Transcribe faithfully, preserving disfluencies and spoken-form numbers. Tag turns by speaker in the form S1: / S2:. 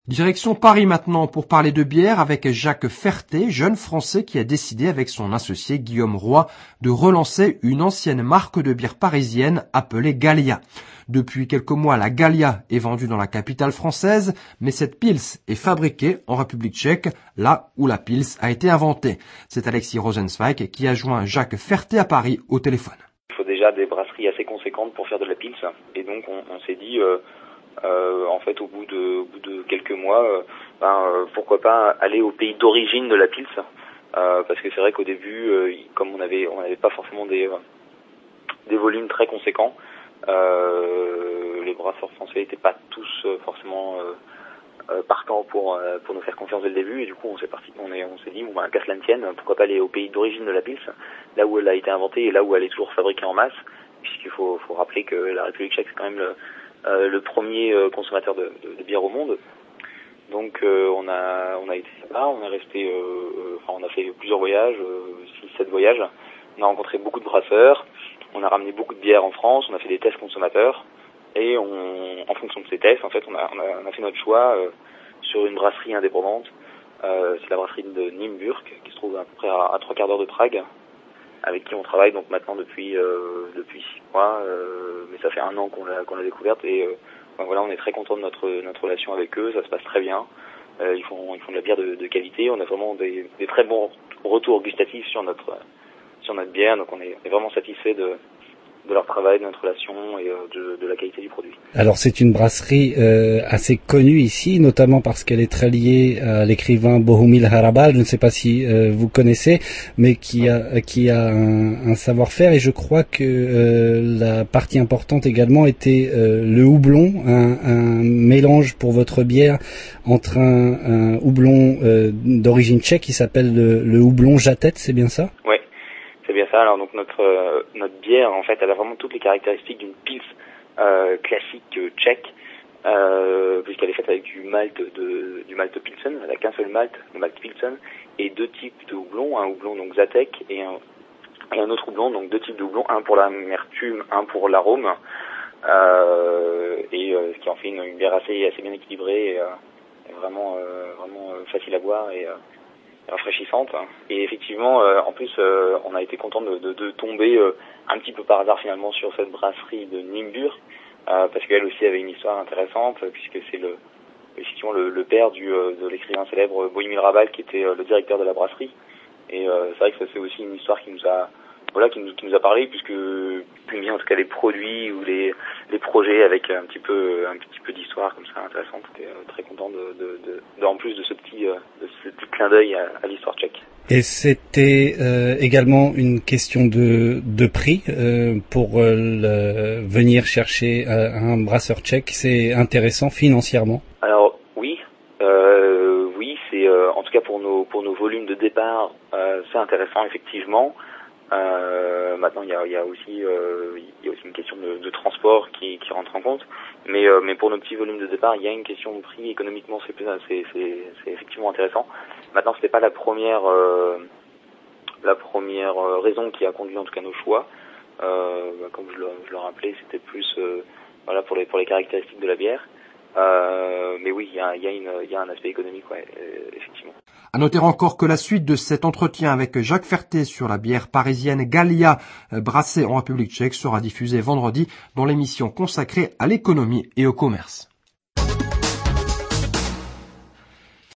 S1: Direction Paris maintenant pour parler de bière avec Jacques Ferté, jeune Français qui a décidé avec son associé Guillaume Roy de relancer une ancienne marque de bière parisienne appelée Gallia. Depuis quelques mois, la Gallia est vendue dans la capitale française, mais cette Pils est fabriquée en République tchèque, là où la Pils a été inventée. C'est Alexis Rosenzweig qui a joint Jacques Ferté à Paris au téléphone.
S2: Il faut déjà des brasseries assez conséquentes pour faire de la Pils, et donc on, on s'est dit... Euh Euh, en fait, au bout de, au bout de quelques mois, euh, ben, euh, pourquoi pas aller au pays d'origine de la Pils, euh, parce que c'est vrai qu'au début, euh, comme on avait, on n'avait pas forcément des, euh, des volumes très conséquents, euh, les brasseurs français n'étaient pas tous euh, forcément euh, euh, partants pour euh, pour nous faire confiance dès le début, et du coup, on s'est parti, on est, on s'est dit, bon, ben, qu'à cela ne tienne, pourquoi pas aller au pays d'origine de la Pils, là où elle a été inventée et là où elle est toujours fabriquée en masse, puisqu'il faut, faut rappeler que la République tchèque c'est quand même le Euh, le premier euh, consommateur de, de, de bière au monde. Donc euh, on a on a été là, on est resté, euh, euh, enfin on a fait plusieurs voyages, six sept voyages. On a rencontré beaucoup de brasseurs, on a ramené beaucoup de bière en France, on a fait des tests consommateurs et on, en fonction de ces tests, en fait, on a on a, on a fait notre choix euh, sur une brasserie indépendante. Euh, c'est la brasserie de Nimburg qui se trouve à peu près à, à trois quarts d'heure de Prague, avec qui on travaille donc maintenant depuis euh, depuis six mois, euh, mais ça fait un an qu'on l'a qu'on l'a découverte et euh, ben voilà, on est très content de notre notre relation avec eux, ça se passe très bien. Euh, ils font ils font de la bière de, de qualité, on a vraiment des, des très bons retours gustatifs sur notre sur notre bière, donc on est, on est vraiment satisfait de de leur travail, de notre relation et euh, de, de la qualité du produit.
S3: Alors c'est une brasserie euh, assez connue ici, notamment parce qu'elle est très liée à l'écrivain Bohumil Hrabal, je ne sais pas si euh, vous connaissez, mais qui a qui a un, un savoir-faire, et je crois que euh, la partie importante également était euh, le houblon, un, un mélange pour votre bière entre un, un houblon euh, d'origine tchèque qui s'appelle le, le houblon Jatet, c'est bien ça?
S2: Oui. C'est bien ça. Alors donc notre euh, notre bière en fait elle a vraiment toutes les caractéristiques d'une Pils euh, classique euh, tchèque, euh, puisqu'elle est faite avec du malt de du malt Pilsen. Elle a qu'un seul malt, le malt Pilsen, et deux types de houblon, un houblon donc Zatek et un et un autre houblon, donc deux types de houblon, un pour l'amertume, un pour l'arôme, euh, et euh, ce qui en fait une, une bière assez assez bien équilibrée et, euh, et vraiment euh, vraiment euh, facile à boire et euh, rafraîchissante. Et effectivement, euh, en plus, euh, on a été content de, de, de tomber euh, un petit peu par hasard finalement sur cette brasserie de Nimburg, euh, parce qu'elle aussi avait une histoire intéressante, puisque c'est le effectivement le, le père du euh, de l'écrivain célèbre Bohumil Hrabal qui était euh, le directeur de la brasserie. Et euh, c'est vrai que ça c'est aussi une histoire qui nous a voilà qui nous, qui nous a parlé, puisque puis bien en tout cas les produits ou les les projets avec un petit peu un petit peu d'histoire comme ça intéressante. J'étais euh, très content de, de, de, de en plus de ce petit euh, de ce petit clin d'œil à, à l'histoire tchèque.
S3: Et c'était euh, également une question de de prix euh, pour euh, le, venir chercher euh, un brasseur tchèque, c'est intéressant financièrement?
S2: Alors oui, euh, oui c'est euh, en tout cas pour nos pour nos volumes de départ euh, c'est intéressant effectivement. Euh, maintenant, il y a, il y a aussi, euh, il y a aussi une question de, de transport qui, qui rentre en compte. Mais, euh, mais pour nos petits volumes de départ, il y a une question de prix. Économiquement, c'est, c'est, c'est, c'est effectivement intéressant. Maintenant, c'était pas la première, euh, la première raison qui a conduit en tout cas nos choix. Euh, comme je le, je le rappelais, c'était plus, euh, voilà, pour les, pour les caractéristiques de la bière. Euh, mais oui, il y a, il y a une, il y a un aspect économique, ouais, effectivement.
S1: À noter encore que la suite de cet entretien avec Jacques Ferté sur la bière parisienne Gallia brassée en République tchèque sera diffusée vendredi dans l'émission consacrée à l'économie et au commerce.